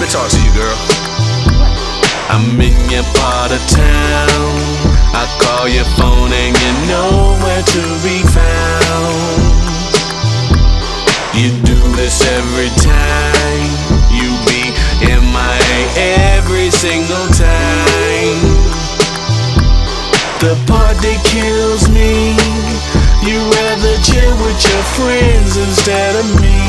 me talk to you, girl. I'm in your part of town. I call your phone and you're nowhere to be found. You do this every time. You be MIA every single time. The part that kills me, you rather chill with your friends instead of me.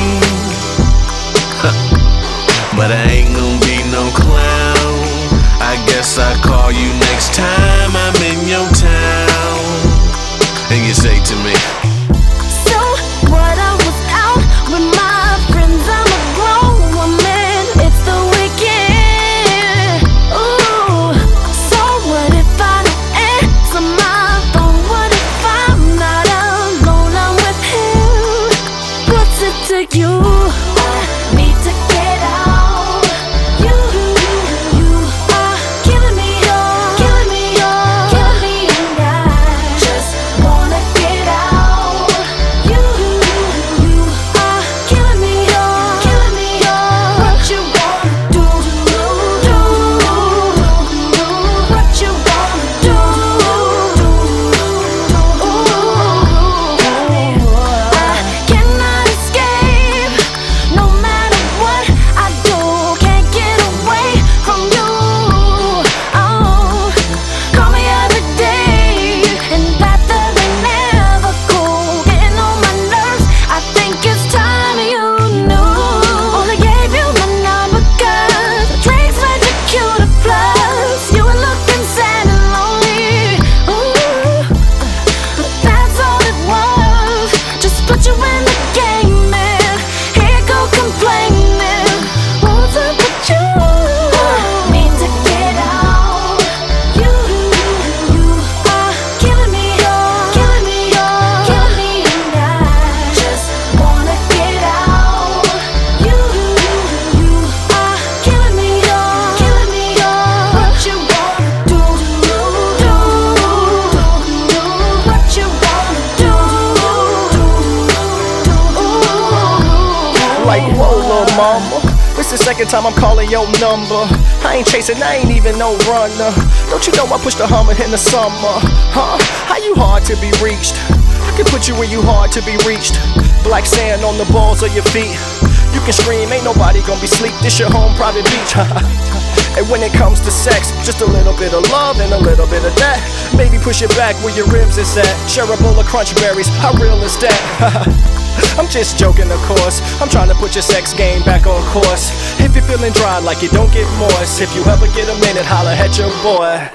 But I ain't gon' be no clown. I guess I'll call you next time I'm in your town. And you say to me, so what, I was out with my friends, I'm a grown woman, it's the weekend. Ooh, so what if I don't answer my phone? What if I'm not alone, I'm with him? What's it to you? I need to get out. You are killing me, killing me, killing me, and I just wanna get out. You are killing me, killing me. What you wanna do? What you wanna do? I cannot escape. No matter what I do, can't get away from you. Oh, call me every day, and that ain't never cool. Getting on my nerves, I think it's time you knew. Only gave you my number 'cause the drinks made you cute to plus. You were looking sad and lonely. Ooh, but that's all it was. Just put you in the game, man. Here go complaining. What's up with you? Need to get out. You are killing me, killing me, killing me, and I just wanna get out. You are killing me, killing me. What you wanna do? What you wanna do? Like, whoa, little mama, this the second time I'm calling your number. I ain't chasing, I ain't even no runner. Don't you know I pushed the Hummer in the summer? Huh? How you hard to be reached? I can put you where you hard to be reached. Black sand on the balls of your feet. You can scream, ain't nobody gonna be sleep. This your home private beach. And when it comes to sex, just a little bit of love and a little bit of that. Maybe push it back where your ribs is at. Share a bowl of crunch berries, how real is that? I'm just joking, of course. I'm trying to put your sex game back on course. If you're feeling dry like you don't get moist, if you ever get a minute, holla at your boy.